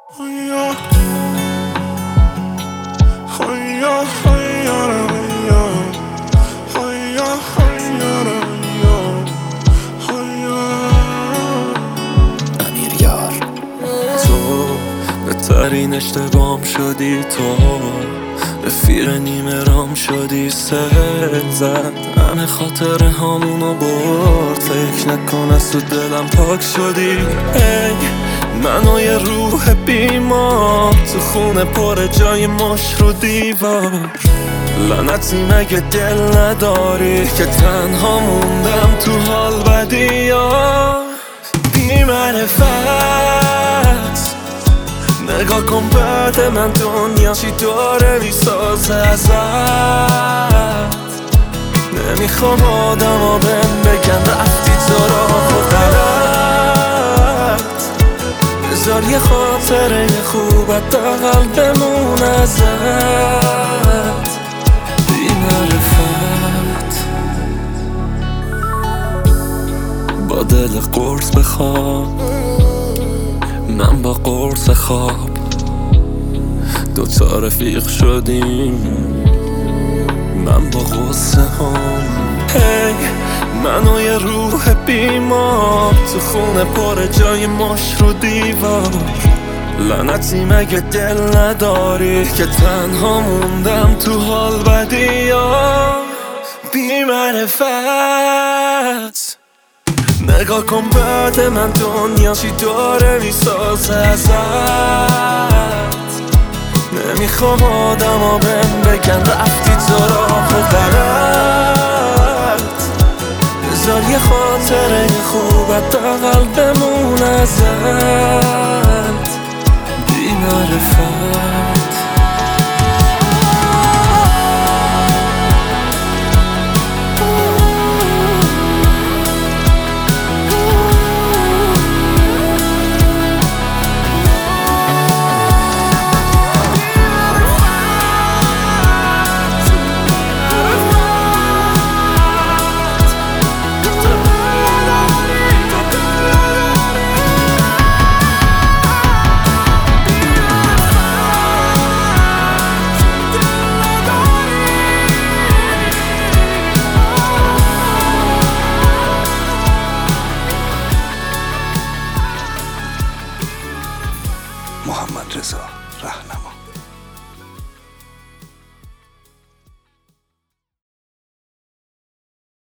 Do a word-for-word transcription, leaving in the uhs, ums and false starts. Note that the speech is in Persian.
امیریار تو بهترین اشتباهم شدی، تو رفیق نیمه رام شدی، سر زد همه خاطره همونو برد، فکر نکن از تو دلم پاک شدی. ای منو یه روح بیمار تو خونه پر جای مش رو دیوار، لعنتی مگه دل نداری که تنها موندم تو حال بدی ها. بی معرفت نگاه کن بعد من دنیا چی داره میسازه ازت. نمیخوام آدم ها بهم بگن رفتی تو راه و غلط، بذار یه خاطره خوبت دقل بمون ازت. بی معرفت با دل قرص بخواب، من با قرص خواب دوتا رفیق شدیم، من با غصه هم. هی منو یه روح بیمار تو خونه پر جای مش رو دیوار، لعنتی مگه دل نداری که تنها موندم تو حال بدی ها. بی معرفت نگاه کن بعد من دنیا چی داره میسازه ازت. نمیخوام آدم ها بهم بگن رفتی تو راه و غلط، بذار یه خاطره خوبت دقل بمون ازت.